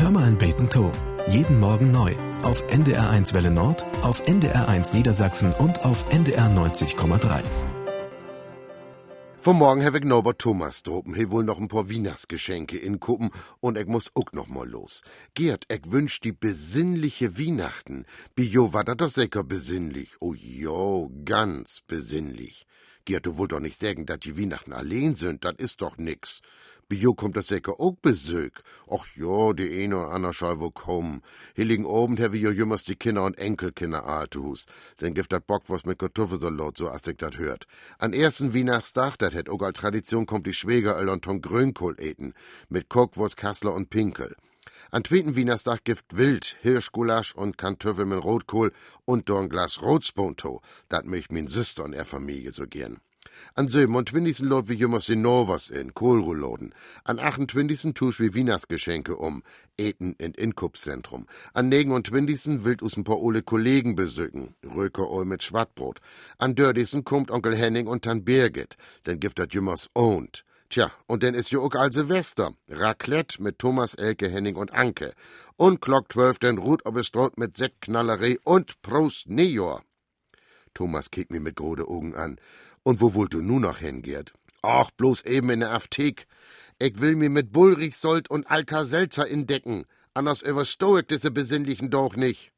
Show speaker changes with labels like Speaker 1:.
Speaker 1: Hör mal ein Beten to. Jeden Morgen neu. Auf NDR1 Welle Nord, auf NDR1 Niedersachsen und auf NDR 90,3.
Speaker 2: Vom Morgen habe ich Norbert Thomas droben. He wohl noch ein paar Weihnachtsgeschenke inkuppen und ich muss auch noch mal los. Gerd, ich wünsch die besinnliche Weihnachten. Bio war das doch sicher besinnlich. Oh jo, ganz besinnlich. Gerd, du wollt doch nicht sagen, dass die Weihnachten allein sind, das ist doch nix. Bio kommt das sicher auch Besög. Och jo, die eine oder andere schall wo kommen. Heiligen Abend habe ich jo jümmers die Kinder und Enkelkinder Arthus. Dann gibt dat Bockwurst mit Kartoffelsalat, so as ich dat hört. An ersten Weihnachtstag, dat het auch als Tradition, kommt die Schwägerel und Tom Grünkohl eten. Mit Kokwurst, Kassler und Pinkel. An zweiten Weihnachtstag gibt Wild, Hirschgulasch und Kartoffel mit Rotkohl und do ein Glas Rotspunto. Dat möcht min Süster und er Familie so gern. An 27. lot wie jümmers die Novas in, Kohlrouloden. An 28. tusch wie Weihnachtsgeschenke Eten in Inkupszentrum. An 29. wild us ein paar ole Kollegen besöken. Rökerol mit Schwattbrot. An 30. kommt Onkel Henning und Tant Birgit. Dann gibt dat jümmers owned. Tja, und dann ist jo auch all Silvester. Raclette mit Thomas, Elke, Henning und Anke. Und Glock 12 den Ruth ob es droht mit Sektknallerei und Prost Nejor. Thomas kickt mir mit grode Augen an. Und wo wollt du nu noch hin, Gerd? Ach, bloß eben in der Apothek. Ich will mir mit Bullrichsold und Alka-Seltzer indecken. Anders überstau ich diese besinnlichen doch nicht.